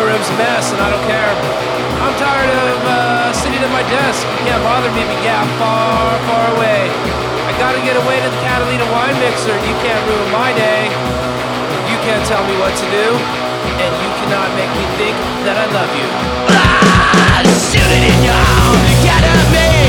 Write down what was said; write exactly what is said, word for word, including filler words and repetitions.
room's a mess and I don't care. I'm tired of uh, sitting at my desk. You can't bother me, but yeah, I'm far, far away. I gotta get away to the Catalina wine mixer. You can't ruin my day. You can't tell me what to do, and you cannot make me think that I love you. Ah, shoot it in your own, get at me.